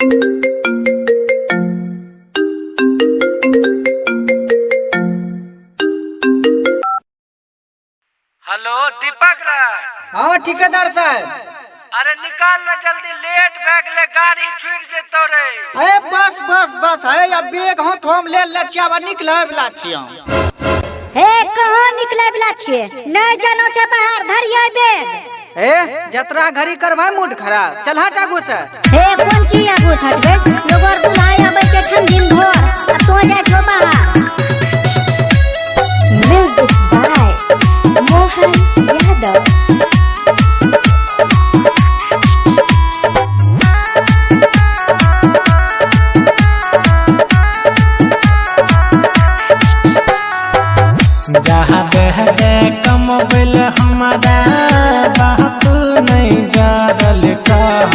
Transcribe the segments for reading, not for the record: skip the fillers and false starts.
Hello Deepak Rai. हाँ ठेकेदार साहब। अरे निकाल ना जल्दी, लेट भैगले, गाड़ी छूट जेतो रे। अरे बस बस बस है अब बेग हाथ हम ले लचिया निकले वाला छियै। हे कहाँ निकले वाला छियै? नहीं जानो छे बाहर धरिए बेग। ए जतरा घड़ी करवा मूड खराब, चल हट आगू से। हे कौन चीज आगू से हटबे? लोगर बुलाए आबै छै ठंडी में घर आ तो जाय छो बाहर। Music by Mohan Yadav. जहाँ बहरे कम बिल हमारा बात नहीं जारल कह,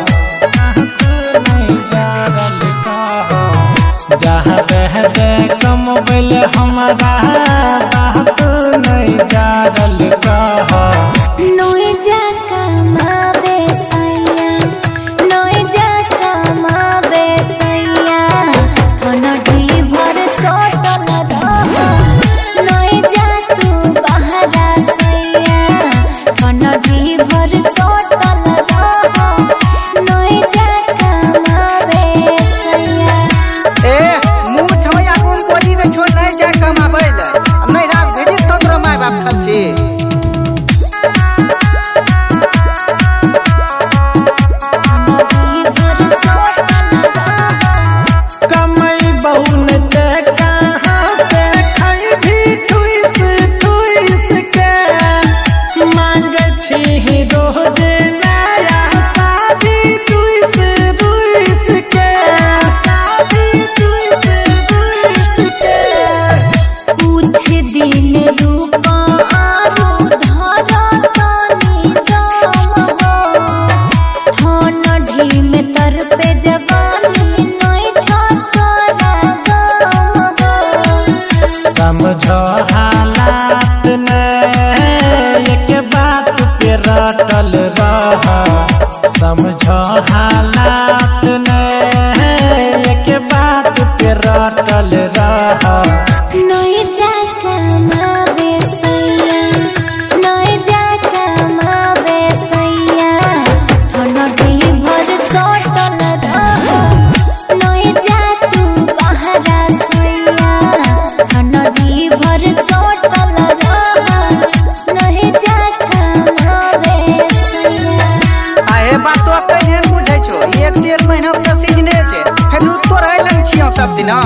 नहीं जारल कह। जहाँ बहरे कम बिल हमारा बात नहीं जारल कह। नोई जा कमावे सैया, नोई जा कमावे सैया, अनढ़ी भर सोटल रह। नोई जा तू बहरा सैया, अनढ़ी भर सोटल रह। नोई जा कमावे सैया। ए मुंह छमैया कोन बोली दे छोड़ नहीं जाय कमाबै ले, नहीं राज भेजी तो तोरा माय बाप खल छी। कमई बहुन ते कहाँ से खाई भी ठुइस ठुइस के। मांगे छी रोज नया शादी ठुइस ठुइस के, शादी ठुइस ठुइस के। कुछ दिन रूपा आरू धरा तानी दाम हो। ठंडी में तर पे जवानी नहीं छकरा गाम हो। समझो हालात ने एक बात पे रटल रह। समझो हालात ने एक बात पे रटल रह। नहीं जा कमावे सैया, नहीं जा कमावे सैया, अनढ़ी भर सोटल रह। नहीं जा तू बहरा सैया, अनढ़ी भर सोटल रह। नहीं जा कमावे सैया। आए बात तो कहिए बुझै छो, एक डेढ़ महीना के सीजने छै, फेर तो रह लग छियै सब दिन।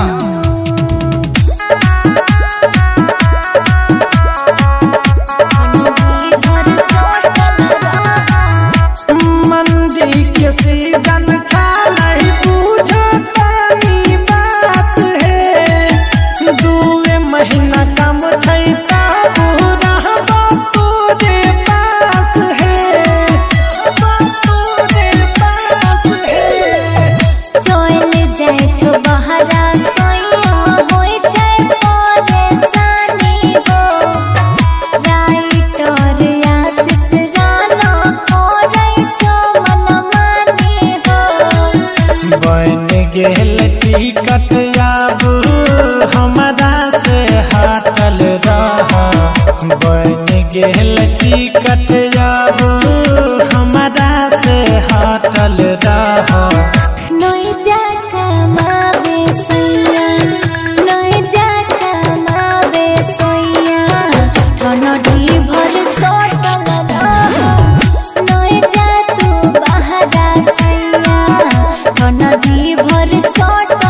मंदी के सीजन छालै पूछो तानी बात है। दुए महीना कम छै ताबू रहबो तोरे पास है, तोरे पास है। चल जाय छो बहरा सैया, होय छै परेशानी हो। राइटर आशीष राना करै छो मनमानी हो। बन गेल टिकट आब हमरा से हटल रह। बन गेल टिकट आब हमरा से हटल रह। नहीं जा कमावे सैया, नहीं जा कमावे सैया, अनढ़ी भर सोटल रह। नहीं जा तू बहरा सैया, अनढ़ी भर सोटल